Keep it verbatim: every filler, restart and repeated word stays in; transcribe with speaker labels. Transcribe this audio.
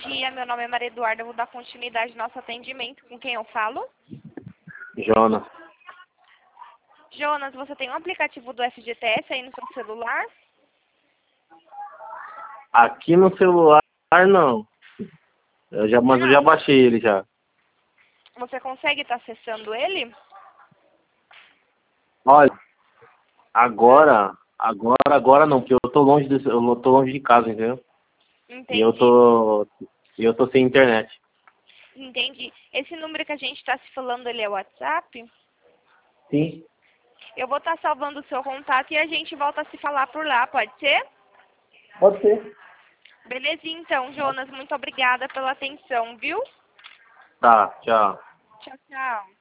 Speaker 1: dia, meu nome é Maria Eduarda, eu vou dar continuidade ao nosso atendimento. Com quem eu falo?
Speaker 2: Jonas.
Speaker 1: Jonas, você tem um aplicativo do F G T S aí no seu celular?
Speaker 2: Aqui no celular, não. Eu já, mas eu já
Speaker 1: Não.
Speaker 2: baixei ele já.
Speaker 1: Você consegue estar acessando ele?
Speaker 2: Olha, agora, agora, agora não, porque eu tô longe desse, eu tô longe de casa, entendeu? E eu
Speaker 1: Entendi.
Speaker 2: tô, e eu tô sem internet.
Speaker 1: Entendi. Esse número que a gente está se falando, ele é o WhatsApp?
Speaker 2: Sim,
Speaker 1: Eu vou estar salvando o seu contato e a gente volta a se falar por lá, pode ser?
Speaker 2: pode ser.
Speaker 1: Belezinha, então, Jonas. Muito obrigada pela atenção, viu?
Speaker 2: Tá, tchau.
Speaker 1: Tchau, tchau.